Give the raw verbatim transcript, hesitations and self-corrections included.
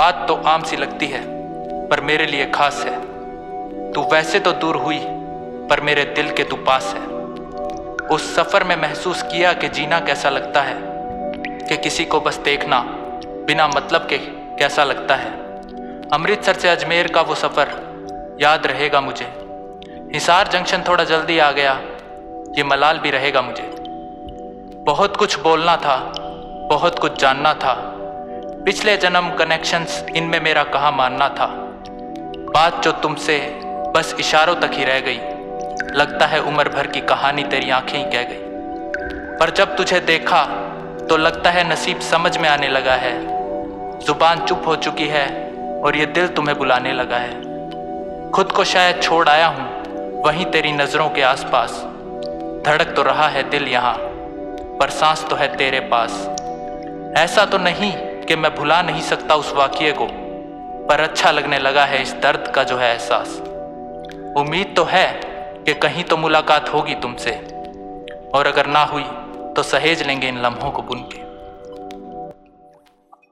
बात तो आम सी लगती है पर मेरे लिए खास है। तू वैसे तो दूर हुई पर मेरे दिल के तू पास है। उस सफ़र में महसूस किया कि जीना कैसा लगता है, कि किसी को बस देखना बिना मतलब के कैसा लगता है। अमृतसर से अजमेर का वो सफ़र याद रहेगा मुझे। हिसार जंक्शन थोड़ा जल्दी आ गया, ये मलाल भी रहेगा मुझे। बहुत कुछ बोलना था, बहुत कुछ जानना था। पिछले जन्म कनेक्शंस इनमें मेरा कहाँ मानना था। बात जो तुमसे बस इशारों तक ही रह गई। लगता है उम्र भर की कहानी तेरी आंखें ही कह गई। पर जब तुझे देखा तो लगता है नसीब समझ में आने लगा है। जुबान चुप हो चुकी है और ये दिल तुम्हें बुलाने लगा है। खुद को शायद छोड़ आया हूँ वहीं तेरी नज़रों के आसपास। धड़क तो रहा है दिल यहाँ पर सांस तो है तेरे पास। ऐसा तो नहीं कि मैं भुला नहीं सकता उस वाक़ये को, पर अच्छा लगने लगा है इस दर्द का जो है एहसास। उम्मीद तो है कि कहीं तो मुलाकात होगी तुमसे, और अगर ना हुई तो सहेज लेंगे इन लम्हों को बुन के।